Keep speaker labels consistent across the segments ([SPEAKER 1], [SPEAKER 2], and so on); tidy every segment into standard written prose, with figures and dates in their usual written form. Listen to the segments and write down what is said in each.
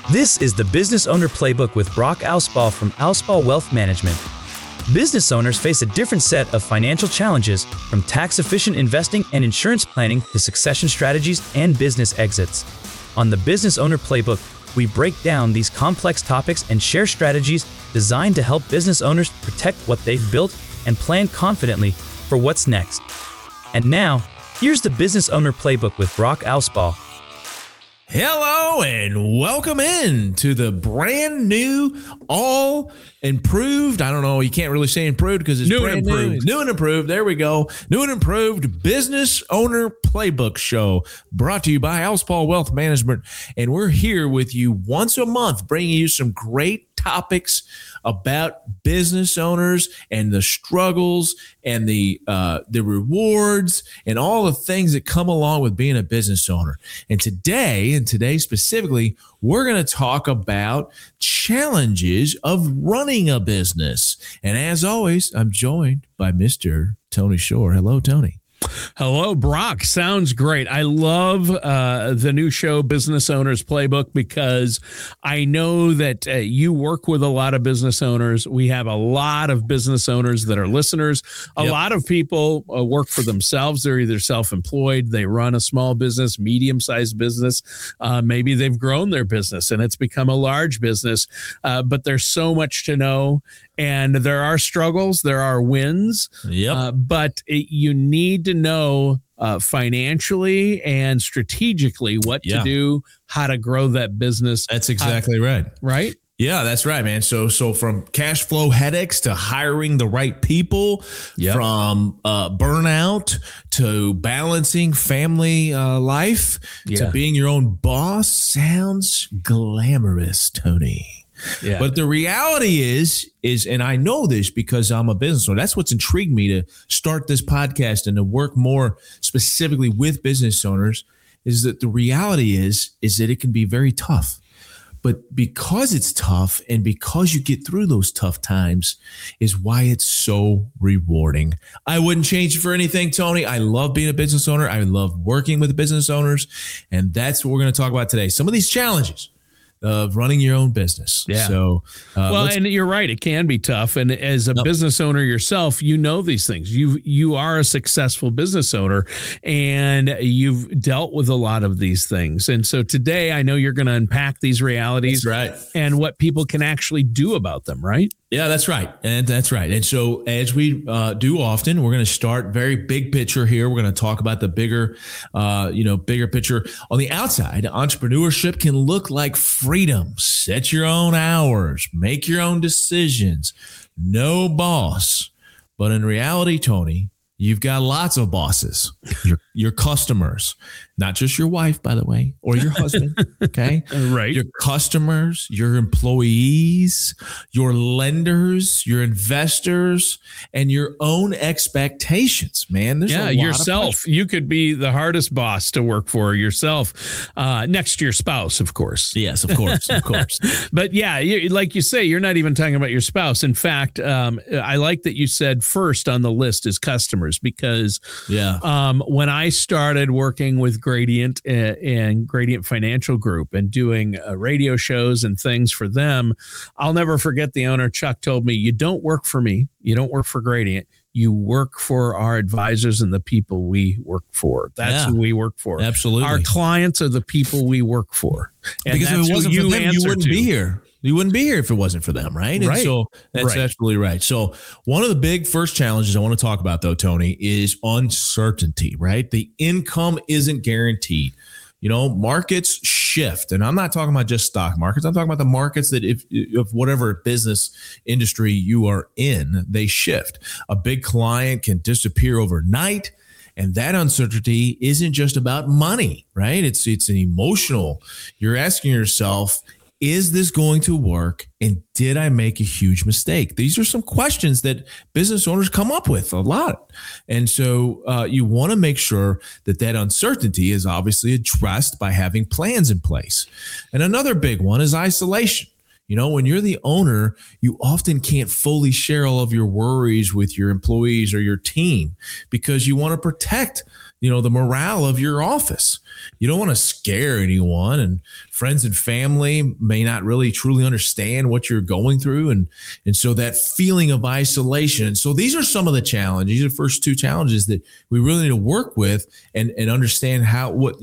[SPEAKER 1] This is the Business Owner Playbook with Brock Ausball from Ausball Wealth Management. Business owners face a different set of financial challenges, from tax-efficient investing and insurance planning to succession strategies and business exits. On the Business Owner Playbook, we break down these complex topics and share strategies designed to help business owners protect what they've built and plan confidently for what's next. And now, here's the Business Owner Playbook with Brock Ausball.
[SPEAKER 2] Hello and welcome in to the brand new, all improved. I don't know. You can't really say improved because it's
[SPEAKER 3] new and improved.
[SPEAKER 2] New and improved. There we go. New and improved Business Owner Playbook Show, brought to you by Ausball Wealth Management. And we're here with you once a month, bringing you some great topics about business owners and the struggles and the rewards and all the things that come along with being a business owner. And today specifically, we're going to talk about challenges of running a business. And as always, I'm joined by Mr. Tony Shore. Hello, Tony.
[SPEAKER 3] Hello, Brock. Sounds great. I love the new show, Business Owners Playbook, because I know that you work with a lot of business owners. We have a lot of business owners that are listeners. A lot of people work for themselves. They're either self-employed, they run a small business, medium-sized business. Maybe they've grown their business and it's become a large business. But there's so much to know. And there are struggles, there are wins, but you need to know financially and strategically what to do, how to grow that business.
[SPEAKER 2] That's exactly right.
[SPEAKER 3] Right?
[SPEAKER 2] Yeah, that's right, man. So from cash flow headaches to hiring the right people, from burnout to balancing family life to being your own boss, sounds glamorous, Tony. Yeah. But the reality is, and I know this because I'm a business owner, that's what's intrigued me to start this podcast and to work more specifically with business owners, is that the reality is that it can be very tough. But because it's tough and because you get through those tough times is why it's so rewarding. I wouldn't change it for anything, Tony. I love being a business owner. I love working with business owners. And that's what we're going to talk about today. Some of these challenges of running your own business.
[SPEAKER 3] Yeah.
[SPEAKER 2] So,
[SPEAKER 3] and you're right. It can be tough. And as a business owner yourself, you know these things. You are a successful business owner and you've dealt with a lot of these things. And so today I know you're going to unpack these realities and what people can actually do about them, right?
[SPEAKER 2] Yeah, that's right. And that's right. And so as we do often, we're going to start very big picture here. We're going to talk about the bigger picture. On the outside, entrepreneurship can look like freedom. Set your own hours, make your own decisions, no boss. But in reality, Tony, you've got lots of bosses, your customers, not just your wife, by the way, or your husband. Okay.
[SPEAKER 3] Right.
[SPEAKER 2] Your customers, your employees, your lenders, your investors, and your own expectations, man. There's a lot
[SPEAKER 3] yourself. You could be the hardest boss to work for yourself, next to your spouse, of course.
[SPEAKER 2] Yes, of course. Of course.
[SPEAKER 3] But like you say, you're not even talking about your spouse. In fact, I like that you said first on the list is customers, because when I started working with Gradient and Gradient Financial Group and doing radio shows and things for them, I'll never forget the owner, Chuck, told me, you don't work for me. You don't work for Gradient. You work for our advisors and the people we work for. That's who we work for.
[SPEAKER 2] Absolutely.
[SPEAKER 3] Our clients are the people we work for. And
[SPEAKER 2] because if it wasn't for them, you wouldn't be here. You wouldn't be here if it wasn't for them, right? And so that's absolutely right. So one of the big first challenges I want to talk about, though, Tony, is uncertainty, right? The income isn't guaranteed. You know, markets shift. And I'm not talking about just stock markets. I'm talking about the markets that if whatever business industry you are in, they shift. A big client can disappear overnight. And that uncertainty isn't just about money, right? It's an emotional. You're asking yourself, is this going to work? And did I make a huge mistake? These are some questions that business owners come up with a lot. And so you want to make sure that uncertainty is obviously addressed by having plans in place. And another big one is isolation. When you're the owner, you often can't fully share all of your worries with your employees or your team because you want to protect, the morale of your office. You don't want to scare anyone, and friends and family may not really truly understand what you're going through. And so that feeling of isolation. And so these are some of the challenges. These are the first two challenges that we really need to work with and understand what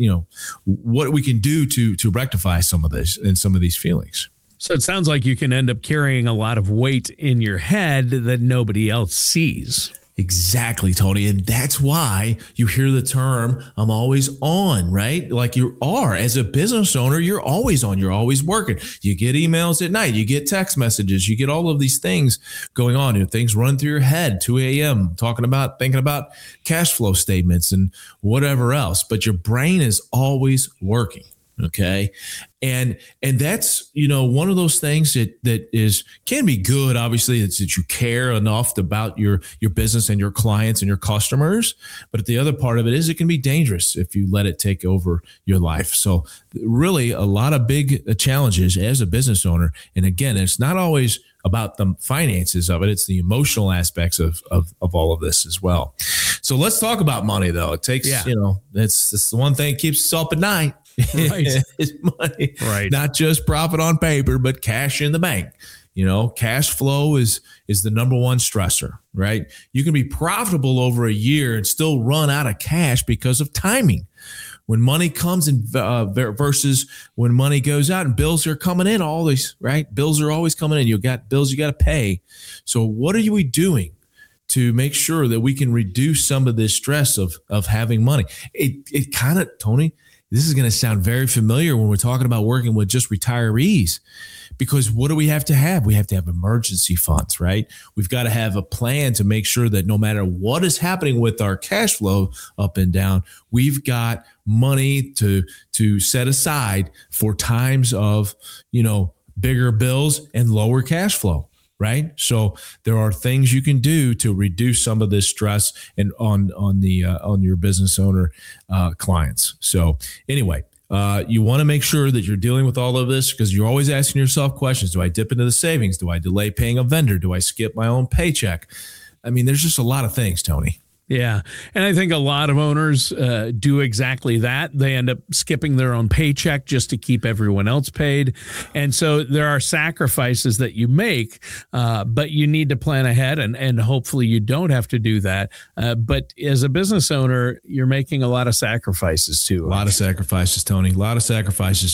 [SPEAKER 2] we can do to rectify some of this and some of these feelings.
[SPEAKER 3] So it sounds like you can end up carrying a lot of weight in your head that nobody else sees.
[SPEAKER 2] Exactly, Tony. And that's why you hear the term, I'm always on, right? Like you are. As a business owner, you're always on. You're always working. You get emails at night. You get text messages. You get all of these things going on. Things run through your head, 2 a.m., thinking about cash flow statements and whatever else. But your brain is always working. Okay. And that's, one of those things that can be good. Obviously, it's that you care enough about your business and your clients and your customers. But the other part of it is it can be dangerous if you let it take over your life. So really a lot of big challenges as a business owner. And again, it's not always about the finances of it. It's the emotional aspects of all of this as well. So let's talk about money, though. It takes, it's the one thing that keeps us up at night. Right. It's money, right? Not just profit on paper, but cash in the bank. Cash flow is the number one stressor, right? You can be profitable over a year and still run out of cash because of timing. When money comes in versus when money goes out and bills are coming in, all these, right? Bills are always coming in. You got bills you got to pay. So what are we doing to make sure that we can reduce some of this stress of having money? It kind of, Tony, this is going to sound very familiar when we're talking about working with just retirees, because what do we have to have? We have to have emergency funds, right? We've got to have a plan to make sure that no matter what is happening with our cash flow up and down, we've got money to set aside for times of, bigger bills and lower cash flow. Right. So there are things you can do to reduce some of this stress and on your business owner clients. So anyway, you want to make sure that you're dealing with all of this because you're always asking yourself questions. Do I dip into the savings? Do I delay paying a vendor? Do I skip my own paycheck? I mean, there's just a lot of things, Tony.
[SPEAKER 3] Yeah. And I think a lot of owners do exactly that. They end up skipping their own paycheck just to keep everyone else paid. And so there are sacrifices that you make, but you need to plan ahead and hopefully you don't have to do that. But as a business owner, you're making a lot of sacrifices too.
[SPEAKER 2] A lot of sacrifices, Tony. A lot of sacrifices,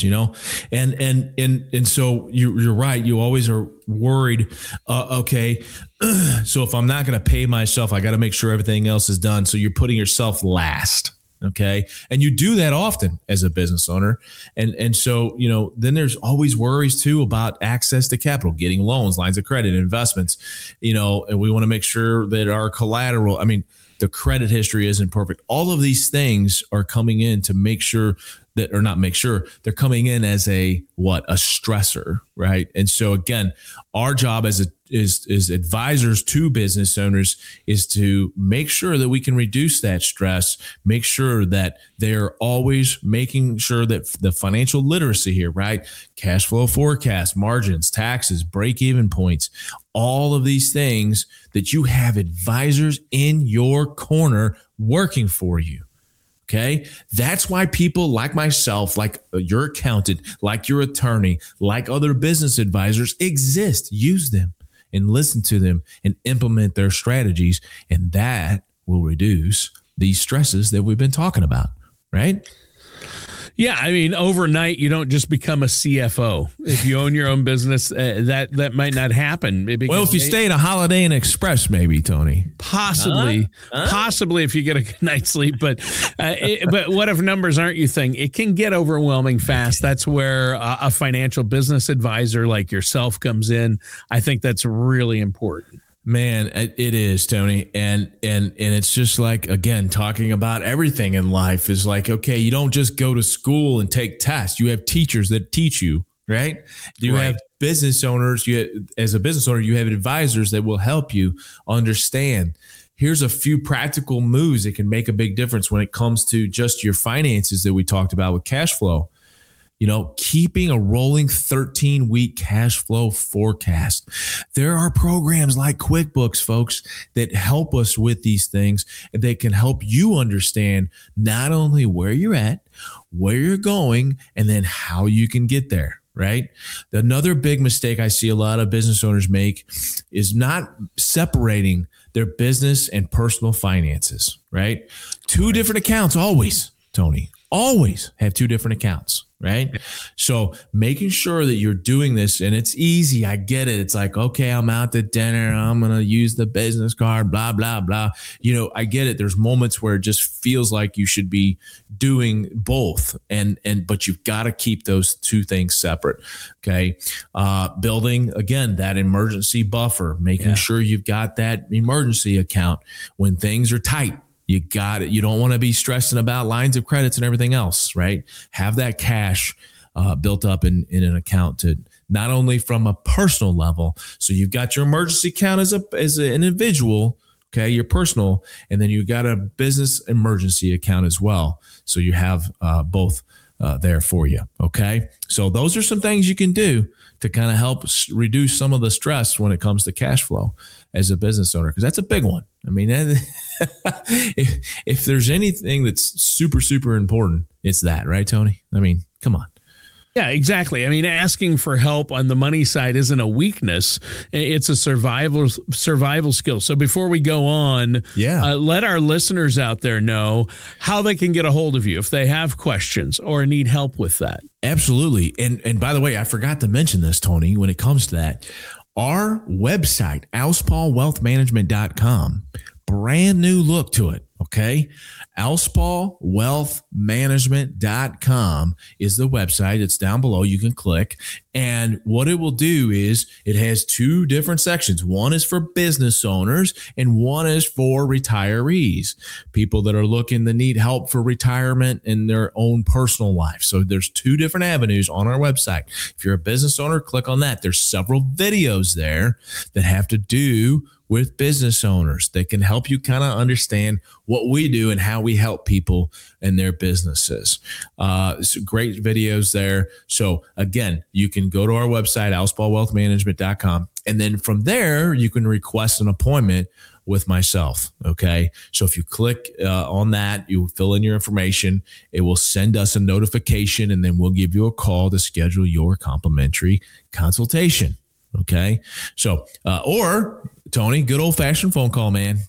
[SPEAKER 2] and so you're right. You always are worried. Okay. So if I'm not going to pay myself, I got to make sure everything else is done. So you're putting yourself last. Okay. And you do that often as a business owner. And so, then there's always worries too about access to capital, getting loans, lines of credit, investments, and we want to make sure that our collateral, the credit history isn't perfect. All of these things are coming in to make sure that, or not make sure, they're coming in as a stressor, right? And so again, our job as advisors to business owners is to make sure that we can reduce that stress, make sure that they're always making sure that the financial literacy here, right? Cash flow forecast, margins, taxes, break-even points, all of these things that you have advisors in your corner working for you. Okay. That's why people like myself, like your accountant, like your attorney, like other business advisors exist. Use them and listen to them and implement their strategies. And that will reduce these stresses that we've been talking about. Right.
[SPEAKER 3] Yeah, overnight you don't just become a CFO. If you own your own business, that might not happen.
[SPEAKER 2] Well, if you stay at a Holiday Inn Express, maybe, Tony.
[SPEAKER 3] Possibly if you get a good night's sleep. But but what if numbers aren't your thing? It can get overwhelming fast. That's where a financial business advisor like yourself comes in. I think that's really important.
[SPEAKER 2] Man, it is, Tony. And it's just like, again, talking about everything in life is like, okay, you don't just go to school and take tests. You have teachers that teach you, right? You have business owners. As a business owner, you have advisors that will help you understand. Here's a few practical moves that can make a big difference when it comes to just your finances that we talked about with cash flow. keeping a rolling 13-week cash flow forecast. There are programs like QuickBooks, folks, that help us with these things, and they can help you understand not only where you're at, where you're going, and then how you can get there. Right. Another big mistake I see a lot of business owners make is not separating their business and personal finances. Right. Two different accounts always, Tony. Always have two different accounts, right? So making sure that you're doing this, and it's easy. I get it. It's like, okay, I'm out to dinner. I'm going to use the business card, blah, blah, blah. I get it. There's moments where it just feels like you should be doing both. But you've got to keep those two things separate. Okay. Building, again, that emergency buffer, making sure you've got that emergency account when things are tight. You got it. You don't want to be stressing about lines of credits and everything else, right? Have that cash built up in an account to not only from a personal level. So you've got your emergency account as an individual, okay, your personal, and then you've got a business emergency account as well. So you have both there for you, okay? So those are some things you can do to kind of help reduce some of the stress when it comes to cash flow as a business owner, because that's a big one. I mean, if there's anything that's super, super important, it's that, right, Tony? I mean, come on.
[SPEAKER 3] Yeah, exactly. I mean, asking for help on the money side isn't a weakness. It's a survival skill. So before we go on, let our listeners out there know how they can get a hold of you if they have questions or need help with that.
[SPEAKER 2] Absolutely. And by the way, I forgot to mention this, Tony, when it comes to that. Our website, alspawwealthmanagement.com, brand new look to it. Okay. alspawwealthmanagement.com is the website. It's down below. You can click. And what it will do is it has two different sections. One is for business owners and one is for retirees, people that are looking to need help for retirement in their own personal life. So there's two different avenues on our website. If you're a business owner, click on that. There's several videos there that have to do with business owners that can help you kind of understand what we do and how we help people in their businesses. So great videos there. So again, you can go to our website, alspawwealthmanagement.com. And then from there, you can request an appointment with myself. Okay. So if you click on that, you fill in your information, it will send us a notification, and then we'll give you a call to schedule your complimentary consultation. Okay. So, or Tony, good old fashioned phone call, man.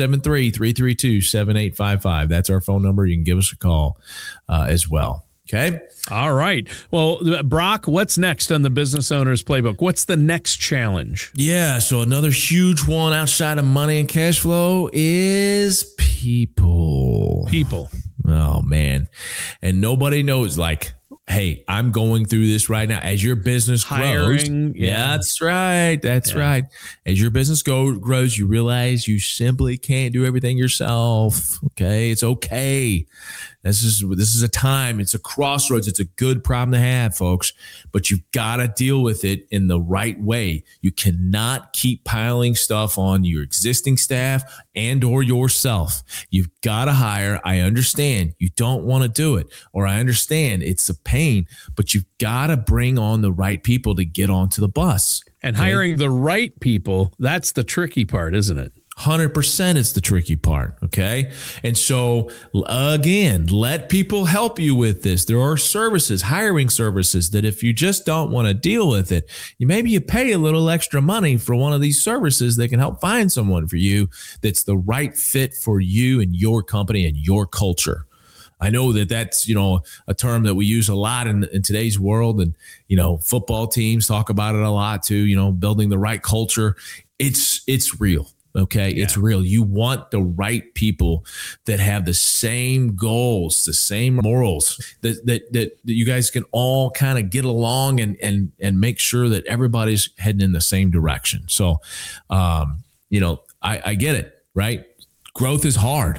[SPEAKER 2] 573-332-7855. That's our phone number. You can give us a call as well. Okay.
[SPEAKER 3] All right. Well, Brock, what's next on the Business Owner's Playbook? What's the next challenge?
[SPEAKER 2] Yeah. So another huge one outside of money and cash flow is people. Oh, man. And nobody knows, like, hey, I'm going through this right now. As your business grows, that's right. That's right. As your business grows, you realize you simply can't do everything yourself. Okay, it's okay. This is a time. It's a crossroads. It's a good problem to have, folks. But you've got to deal with it in the right way. You cannot keep piling stuff on your existing staff and or yourself. You've got to hire. I understand you don't want to do it, or I understand it's a pain, but you've got to bring on the right people to get onto the bus.
[SPEAKER 3] And hiring the right people, that's the tricky part, isn't it?
[SPEAKER 2] 100% is the tricky part. Okay. And so again, let people help you with this. There are services, hiring services, that if you just don't want to deal with it, maybe you pay a little extra money for one of these services that can help find someone for you that's the right fit for you and your company and your culture. I know that's, a term that we use a lot in today's world, and, football teams talk about it a lot too, building the right culture. It's real. Okay. Yeah. It's real. You want the right people that have the same goals, the same morals, that you guys can all kind of get along and make sure that everybody's heading in the same direction. So, I get it, right? Growth is hard.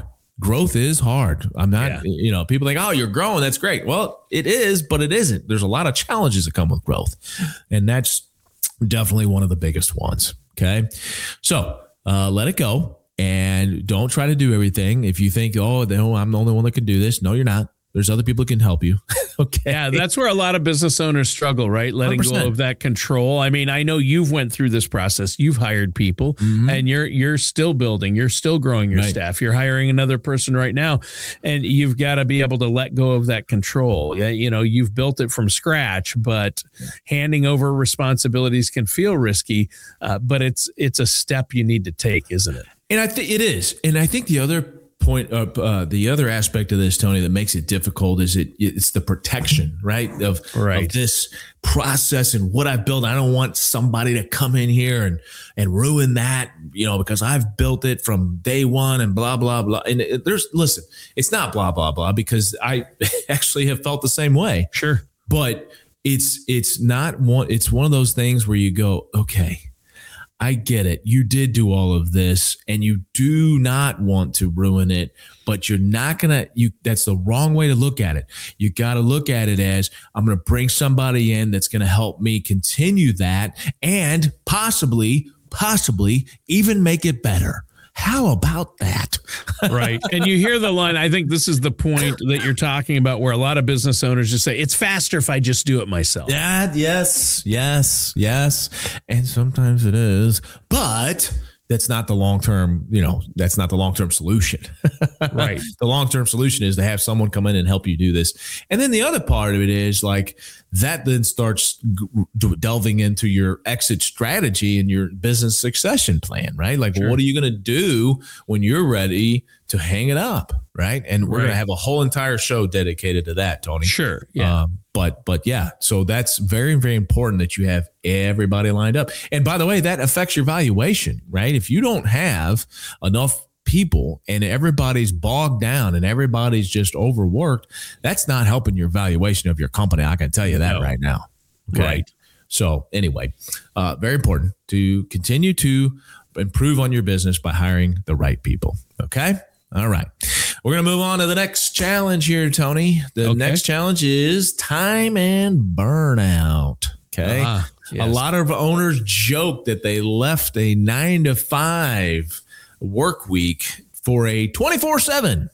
[SPEAKER 2] I'm not, people think, oh, you're growing. That's great. Well, it is, but it isn't. There's a lot of challenges that come with growth. And that's definitely one of the biggest ones. Okay. So, let it go, and don't try to do everything. If you think, oh, I'm the only one that can do this. No, you're not. There's other people who can help you. Okay.
[SPEAKER 3] Yeah, that's where a lot of business owners struggle, right? Letting
[SPEAKER 2] 100%.
[SPEAKER 3] go of that control. I mean, I know you've went through this process. You've hired people and you're still building, you're still growing your staff. You're hiring another person right now, and you've got to be able to let go of that control. Yeah, you know, you've built it from scratch, but handing over responsibilities can feel risky, but it's a step you need to take, isn't it?
[SPEAKER 2] And I think it is. And I think the other point the other aspect of this, Tony, that makes it difficult is it's the protection, right? Of this process and what I've built. I don't want somebody to come in here and ruin that, you know, because I've built it from day one and blah, blah, blah. And listen, it's not blah, blah, blah, because I actually have felt the same way.
[SPEAKER 3] Sure.
[SPEAKER 2] But it's one of those things where you go, okay, I get it. You did do all of this and you do not want to ruin it, but you're not going to, that's the wrong way to look at it. You got to look at it as, I'm going to bring somebody in that's going to help me continue that and possibly even make it better. How about that?
[SPEAKER 3] Right. And you hear the line, I think this is the point that you're talking about, where a lot of business owners just say, it's faster if I just do it myself.
[SPEAKER 2] Yes. And sometimes it is, but that's not the long-term, that's not the long-term solution.
[SPEAKER 3] Right.
[SPEAKER 2] The long-term solution is to have someone come in and help you do this. And then the other part of it is like that then starts delving into your exit strategy and your business succession plan, right? Like, What are you going to do when you're ready to hang it up, right? And we're going to have a whole entire show dedicated to that, Tony.
[SPEAKER 3] Sure. Yeah.
[SPEAKER 2] But yeah, so that's very, very important that you have everybody lined up. And by the way, that affects your valuation, right? If you don't have enough people and everybody's bogged down and everybody's just overworked, that's not helping your valuation of your company. I can tell you that right now. Okay.
[SPEAKER 3] Right.
[SPEAKER 2] So anyway, very important to continue to improve on your business by hiring the right people. Okay. All right. We're going to move on to the next challenge here, Tony. The next challenge is time and burnout. Okay.
[SPEAKER 3] Yes.
[SPEAKER 2] A lot of owners joke that they left a 9-to-5 work week for a 24/7.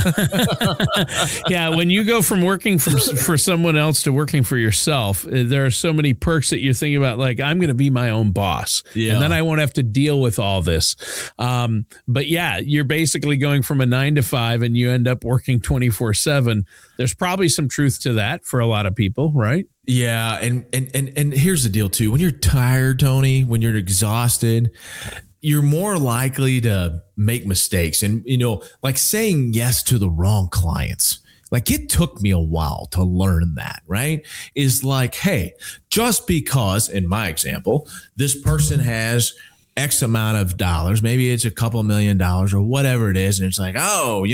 [SPEAKER 3] Yeah, when you go from working for someone else to working for yourself, there are so many perks that you're thinking about, like, I'm going to be my own boss. Yeah. And then I won't have to deal with all this. But yeah, you're basically going from a 9-to-5 and you end up working 24/7. There's probably some truth to that for a lot of people, right?
[SPEAKER 2] Yeah. And here's the deal too. When you're tired, Tony, when you're exhausted, you're more likely to make mistakes. And, like saying yes to the wrong clients. Like, it took me a while to learn that, right? Is like, hey, just because, in my example, this person has X amount of dollars, maybe it's a couple $1 million or whatever it is. And it's like, oh,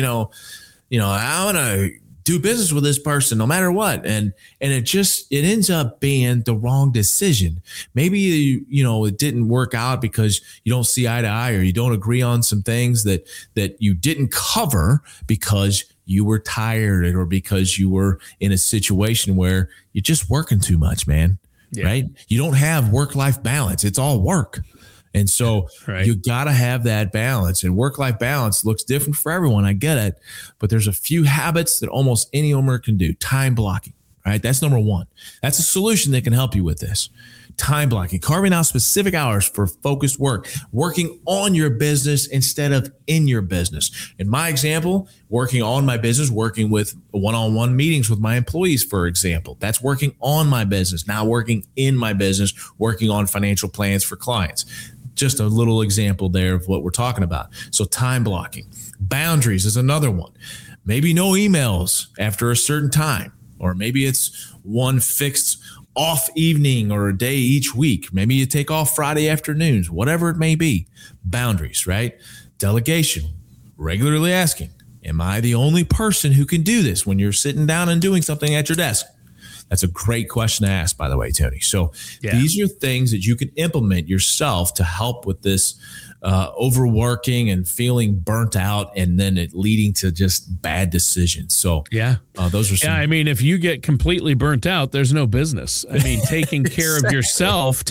[SPEAKER 2] I want to do business with this person no matter what. And it ends up being the wrong decision. Maybe, it didn't work out because you don't see eye to eye, or you don't agree on some things that you didn't cover because you were tired, or because you were in a situation where you're just working too much, man. Yeah. Right. You don't have work-life balance. It's all work. And so you got to have that balance, and work-life balance looks different for everyone. I get it, but there's a few habits that almost any owner can do. Time blocking, right? That's number one. That's a solution that can help you with this. Time blocking, carving out specific hours for focused work, working on your business instead of in your business. In my example, working on my business, working with one-on-one meetings with my employees, for example, that's working on my business. Now working in my business, working on financial plans for clients. Just a little example there of what we're talking about. So time blocking. Boundaries is another one. Maybe no emails after a certain time, or maybe it's one fixed off evening or a day each week. Maybe you take off Friday afternoons, whatever it may be. Boundaries, right? Delegation, regularly asking, am I the only person who can do this when you're sitting down and doing something at your desk? That's a great question to ask, by the way, Tony. So these are things that you can implement yourself to help with this overworking and feeling burnt out, and then it leading to just bad decisions. So those are some.
[SPEAKER 3] Yeah, I mean, if you get completely burnt out, there's no business. I mean, taking care of yourself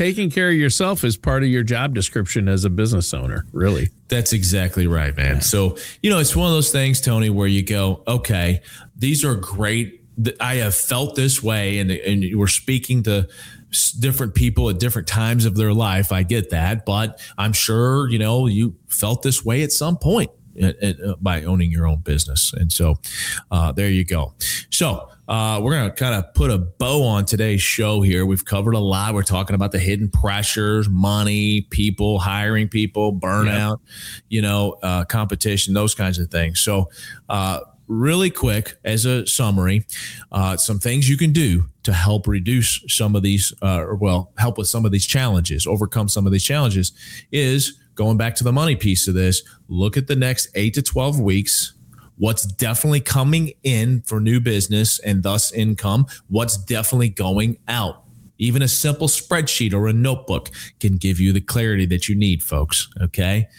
[SPEAKER 3] is part of your job description as a business owner, really.
[SPEAKER 2] That's exactly right, man. Yeah. So, it's one of those things, Tony, where you go, okay, these are great. I have felt this way, and we're speaking to different people at different times of their life. I get that, but I'm sure, you felt this way at some point by owning your own business. And so there you go. So we're going to kind of put a bow on today's show here. We've covered a lot. We're talking about the hidden pressures, money, people, hiring people, burnout, competition, those kinds of things. So really quick, as a summary, some things you can do to help reduce some of these, help with some of these challenges, overcome some of these challenges, is going back to the money piece of this. Look at the next 8 to 12 weeks. What's definitely coming in for new business and thus income? What's definitely going out? Even a simple spreadsheet or a notebook can give you the clarity that you need, folks. Okay.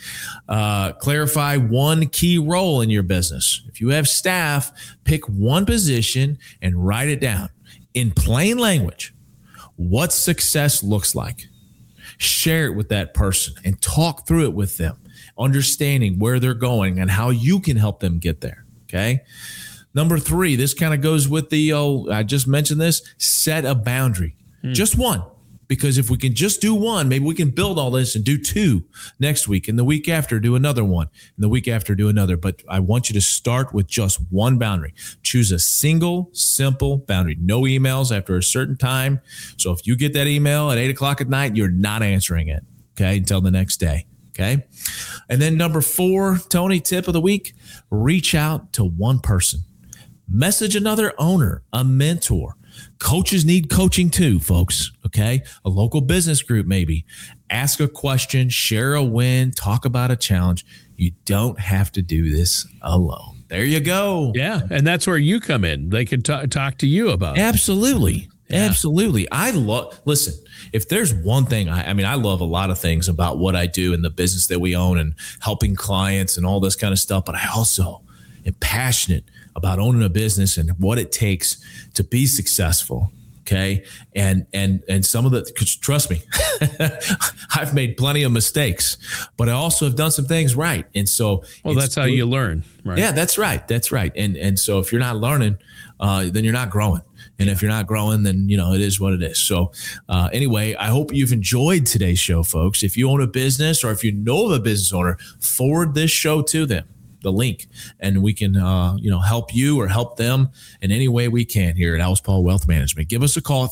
[SPEAKER 2] Clarify one key role in your business. If you have staff, pick one position and write it down in plain language. What success looks like. Share it with that person and talk through it with them, understanding where they're going and how you can help them get there. Okay. Number 3, this kind of goes with the, I just mentioned this, set a boundary. Just one, because if we can just do one, maybe we can build all this and do 2 next week, and the week after do another one, and the week after do another. But I want you to start with just one boundary. Choose a single, simple boundary. No emails after a certain time. So if you get that email at 8:00 at night, you're not answering it, okay, until the next day, okay? And then number 4, Tony, tip of the week, reach out to one person. Message another owner, a mentor. Coaches need coaching too, folks. Okay. A local business group, maybe. Ask a question, share a win, talk about a challenge. You don't have to do this alone. There you go.
[SPEAKER 3] Yeah. And that's where you come in. They can talk to you about it.
[SPEAKER 2] Absolutely. Yeah. Absolutely. Listen, if there's one thing, I love a lot of things about what I do in the business that we own and helping clients and all this kind of stuff. But I also am passionate about owning a business and what it takes to be successful. Okay. And some of the, trust me, I've made plenty of mistakes, but I also have done some things right. And so,
[SPEAKER 3] that's how you learn, right?
[SPEAKER 2] Yeah, that's right. That's right. And so if you're not learning, then you're not growing. And if you're not growing, then, it is what it is. So anyway, I hope you've enjoyed today's show, folks. If you own a business or if you know of a business owner, forward this show to them, the link, and we can, help you or help them in any way we can here at Alspal Wealth Management. Give us a call at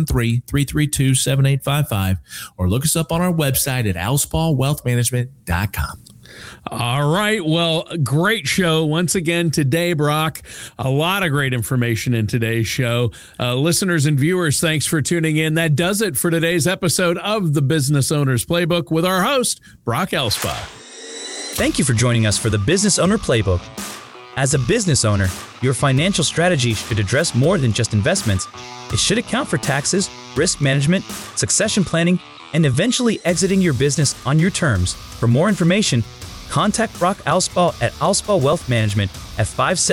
[SPEAKER 2] 573-332-7855 or look us up on our website at alspalwealthmanagement.com.
[SPEAKER 3] All right. Well, great show once again today, Brock. A lot of great information in today's show. Listeners and viewers, thanks for tuning in. That does it for today's episode of the Business Owner's Playbook with our host, Brock Alspal.
[SPEAKER 1] Thank you for joining us for the Business Owner Playbook. As a business owner, your financial strategy should address more than just investments. It should account for taxes, risk management, succession planning, and eventually exiting your business on your terms. For more information, contact Brock Alspal at Alspal Wealth Management at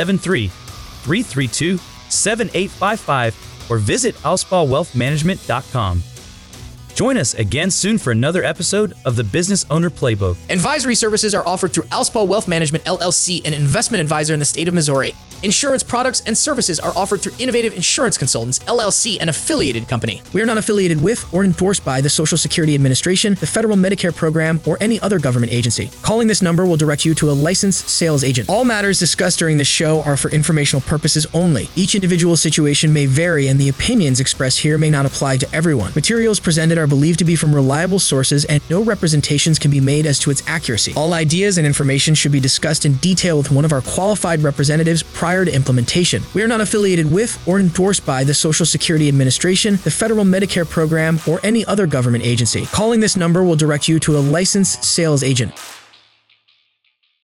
[SPEAKER 1] 573-332-7855 or visit alspalwealthmanagement.com. Join us again soon for another episode of the Business Owner Playbook.
[SPEAKER 4] Advisory services are offered through Alspal Wealth Management, LLC, an investment advisor in the state of Missouri. Insurance products and services are offered through Innovative Insurance Consultants, LLC, an affiliated company. We are not affiliated with or endorsed by the Social Security Administration, the Federal Medicare Program, or any other government agency. Calling this number will direct you to a licensed sales agent. All matters discussed during this show are for informational purposes only. Each individual situation may vary, and the opinions expressed here may not apply to everyone. Materials presented are believed to be from reliable sources, and no representations can be made as to its accuracy. All ideas and information should be discussed in detail with one of our qualified representatives prior to implementation. We are not affiliated with or endorsed by the Social Security Administration, the Federal Medicare Program, or any other government agency. Calling this number will direct you to a licensed sales agent.